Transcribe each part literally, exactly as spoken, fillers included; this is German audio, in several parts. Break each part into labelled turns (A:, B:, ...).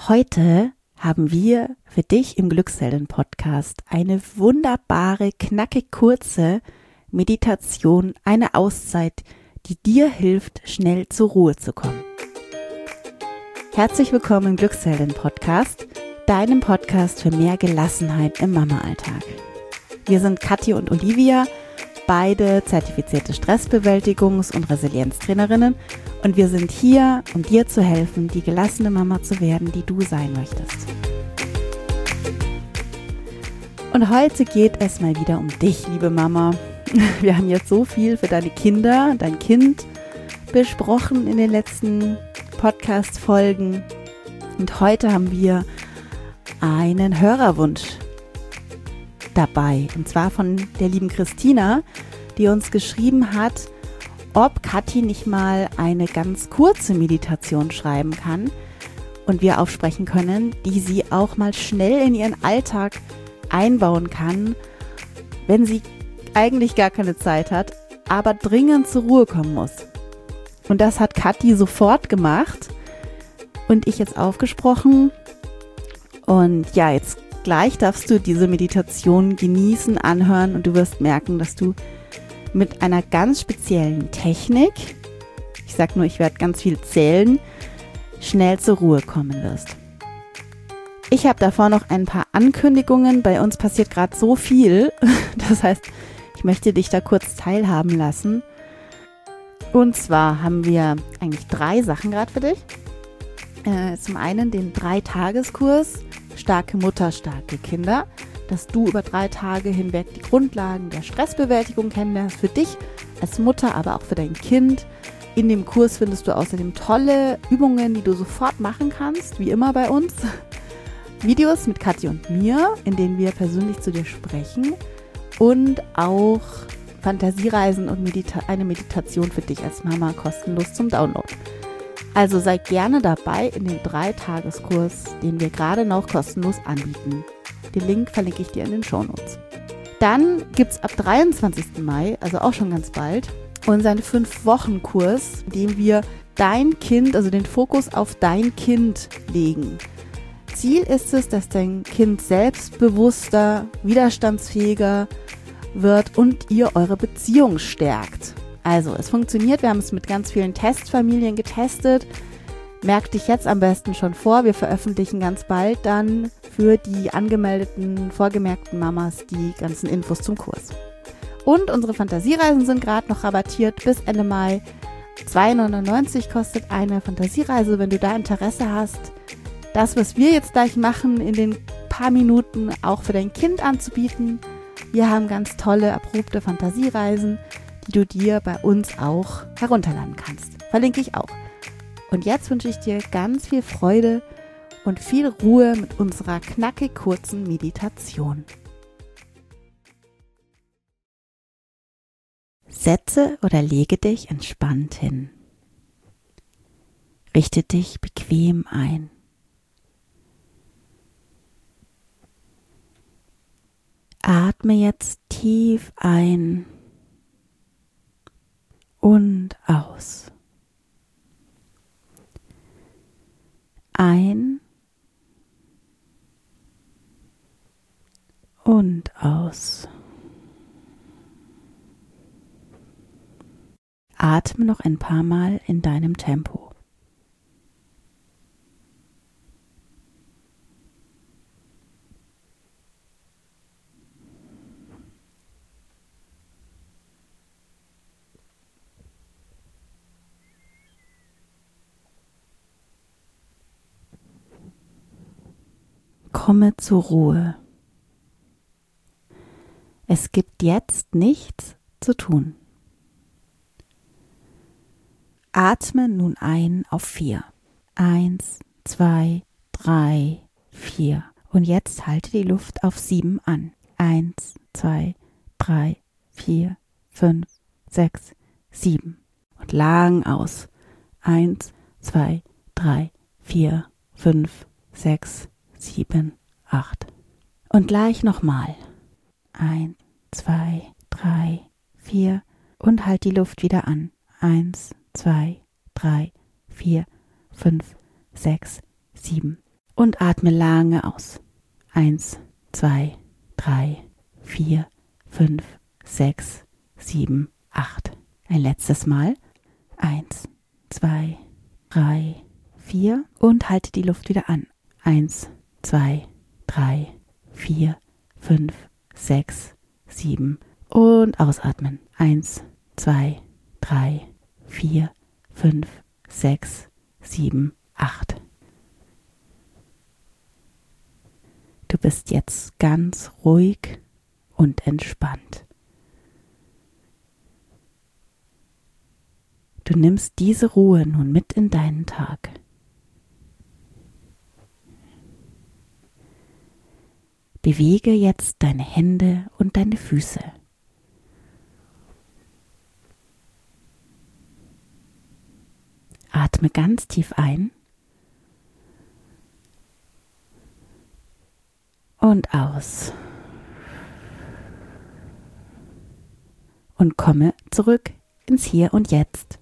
A: Heute haben wir für dich im Glückshelden-Podcast eine wunderbare, knackig kurze Meditation, eine Auszeit, die dir hilft, schnell zur Ruhe zu kommen. Herzlich willkommen im Glückshelden-Podcast, deinem Podcast für mehr Gelassenheit im Mama-Alltag. Wir sind Kathi und Olivia, beide zertifizierte Stressbewältigungs- und Resilienztrainerinnen, und wir sind hier, um dir zu helfen, die gelassene Mama zu werden, die du sein möchtest. Und heute geht es mal wieder um dich, liebe Mama. Wir haben jetzt so viel für deine Kinder, dein Kind besprochen in den letzten Podcast-Folgen. Und heute haben wir einen Hörerwunsch dabei. Und zwar von der lieben Christina, die uns geschrieben hat, ob Kathi nicht mal eine ganz kurze Meditation schreiben kann und wir aufsprechen können, die sie auch mal schnell in ihren Alltag einbauen kann, wenn sie eigentlich gar keine Zeit hat, aber dringend zur Ruhe kommen muss. Und das hat Kathi sofort gemacht und ich jetzt aufgesprochen. Und ja, jetzt gleich darfst du diese Meditation genießen, anhören und du wirst merken, dass du mit einer ganz speziellen Technik, ich sag nur, ich werde ganz viel zählen, schnell zur Ruhe kommen wirst. Ich habe davor noch ein paar Ankündigungen. Bei uns passiert gerade so viel. Das heißt, ich möchte dich da kurz teilhaben lassen. Und zwar haben wir eigentlich drei Sachen gerade für dich. Äh, zum einen den Drei-Tageskurs Starke Mutter, starke Kinder, dass du über drei Tage hinweg die Grundlagen der Stressbewältigung kennenlernst, für dich als Mutter, aber auch für dein Kind. In dem Kurs findest du außerdem tolle Übungen, die du sofort machen kannst, wie immer bei uns. Videos mit Kathi und mir, in denen wir persönlich zu dir sprechen und auch Fantasiereisen und Medita- eine Meditation für dich als Mama kostenlos zum Download. Also sei gerne dabei in dem Drei-Tageskurs, den wir gerade noch kostenlos anbieten. Den Link verlinke ich dir in den Shownotes. Dann gibt es ab dreiundzwanzigsten Mai, also auch schon ganz bald, unseren fünf-Wochen-Kurs, in dem wir dein Kind, also den Fokus auf dein Kind legen. Ziel ist es, dass dein Kind selbstbewusster, widerstandsfähiger wird und ihr eure Beziehung stärkt. Also, es funktioniert, wir haben es mit ganz vielen Testfamilien getestet. Merk dich jetzt am besten schon vor, wir veröffentlichen ganz bald dann für die angemeldeten, vorgemerkten Mamas die ganzen Infos zum Kurs. Und unsere Fantasiereisen sind gerade noch rabattiert bis Ende Mai. zwei neunundneunzig kostet eine Fantasiereise, wenn du da Interesse hast, das, was wir jetzt gleich machen, in den paar Minuten auch für dein Kind anzubieten. Wir haben ganz tolle, erprobte Fantasiereisen, die du dir bei uns auch herunterladen kannst. Verlinke ich auch. Und jetzt wünsche ich dir ganz viel Freude und viel Ruhe mit unserer knackig kurzen Meditation. Setze oder lege dich entspannt hin. Richte dich bequem ein. Atme jetzt tief ein und aus. Ein und aus. Atme noch ein paar Mal in deinem Tempo. Komme zur Ruhe. Es gibt jetzt nichts zu tun. Atme nun ein auf vier. Eins, zwei, drei, vier. Und jetzt halte die Luft auf sieben an. Eins, zwei, drei, vier, fünf, sechs, sieben. Und lang aus. Eins, zwei, drei, vier, fünf, sechs, sieben, acht. Und gleich nochmal. Eins, zwei, drei, vier. Und halt die Luft wieder an. Eins, zwei, drei, vier, fünf, sechs, sieben, Und atme lange aus. Eins, zwei, drei, vier, fünf, sechs, sieben, acht. Ein letztes Mal. Eins, zwei, drei, vier. Und halte die Luft wieder an. Eins, zwei, drei, vier, fünf, sechs, sieben. Und ausatmen. Eins, zwei, drei, vier, fünf, sechs, sieben, acht. Du bist jetzt ganz ruhig und entspannt. Du nimmst diese Ruhe nun mit in deinen Tag. Bewege jetzt deine Hände und deine Füße. Atme ganz tief ein und aus. Und komme zurück ins Hier und Jetzt.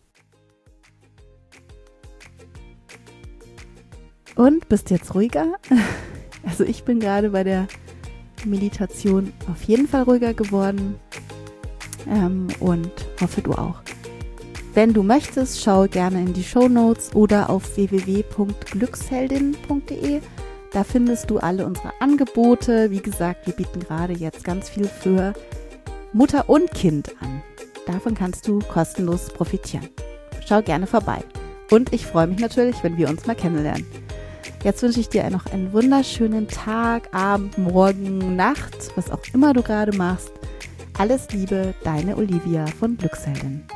A: Und bist jetzt ruhiger? Also ich bin gerade bei der Meditation auf jeden Fall ruhiger geworden ähm, und hoffe du auch. Wenn du möchtest, schau gerne in die Shownotes oder auf w w w punkt glücksheldin punkt de. Da findest du alle unsere Angebote. Wie gesagt, wir bieten gerade jetzt ganz viel für Mutter und Kind an. Davon kannst du kostenlos profitieren. Schau gerne vorbei. Und ich freue mich natürlich, wenn wir uns mal kennenlernen. Jetzt wünsche ich dir noch einen wunderschönen Tag, Abend, Morgen, Nacht, was auch immer du gerade machst. Alles Liebe, deine Olivia von Glücksheldin.